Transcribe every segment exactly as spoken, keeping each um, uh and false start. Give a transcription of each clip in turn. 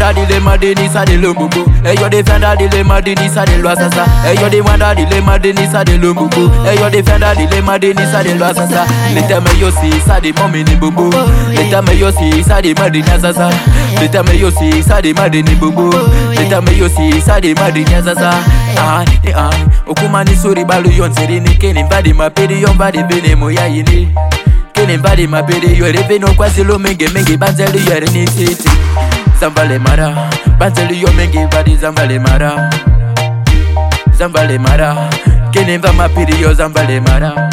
wanda dile madini sa de lumbubu. Hey yo defender dile madini sa de loasasa. Hey yo de wanda dile madini sa de lumbubu. Hey yo defender dile madini sa de loasasa. Leta me yo si sa de mommy ni bubu. Leta me yo si sa de madini sasa. Leta me yo si sa de madini bubu. Leta me yo si sa de madini sasa. Ah ah. Okumani suri balu yon seri ni keni mbadi mapedi yon mbadi bene moya yini. Keni mbadi mapedi yore beno kwa silo menge menge banzeli yore ni titi. Zambale mara, banzeli yo menge badi zambale mara. Zambale mara, keni mba mapedi yo zambale mara.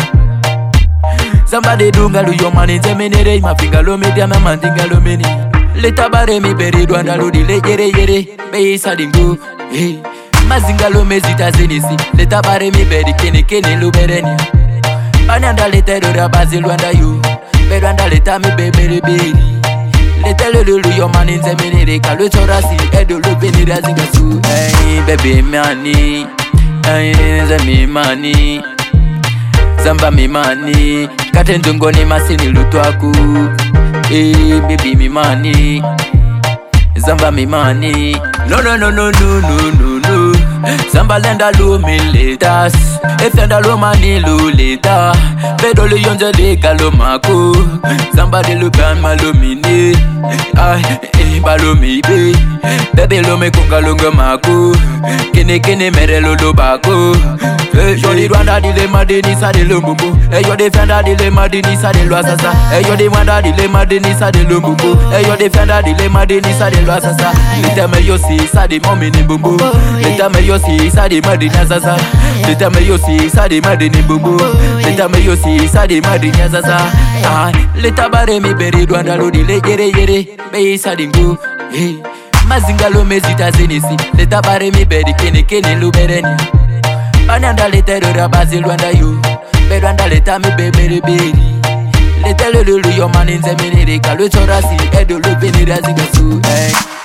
Zambale dunga lu yo mani zemenere mafinga lo media mamandinga lo meni. Leta bare mi beri duanda lo di le yere yere be sadingu. Hey. Mazinga lo mezita zenisi. Leta bare mi beri kene kene lo berenia. Ananda leta do rabazi luanda you. Beru anda leta mi beberi beri. Leta lo lulu yo mani nzemenere kalu chorasi edo lo beni razinga su. Hey baby mani. Hey zemi mani. Zamba mi mani. Kate ndungoni masini lutwaku. Hey baby mi mani. Zamba mi mani. No no no no no no no no. Zamba lenda lo militas. Efenda lo mani lo leta. Pedo lo yonze de galo mako. Zamba de lo ban malo mini. Ay eh balo mi be. Bebe lo me konga longa mako. Kene kene mere lo lo bako. Yo di Rwanda dile madini sa de lumbubu. Hey yo defender dile madini sa de loasasa. Hey yo di Rwanda dile madini sa de lumbubu. Hey yo defender dile madini sa de loasasa. Leta me yo si sa de mommy ni bubu. Leta me yo si sa de madini sasa. Leta me yo si sa de madini bubu. Leta me yo si sa de madini sasa. Ah, leta bare mi beri Rwanda lo dile yere yere be sadingu. Hey, mazinga lo mezita zenisi. Leta bare mi beri kene kene lo berenia. Ananda leta do rabazi luanda you. Beru anda leta mi beberi beri. Leta lo lulu yo mani nzemenere kalu chorasi edo lo beni razinga su. Hey.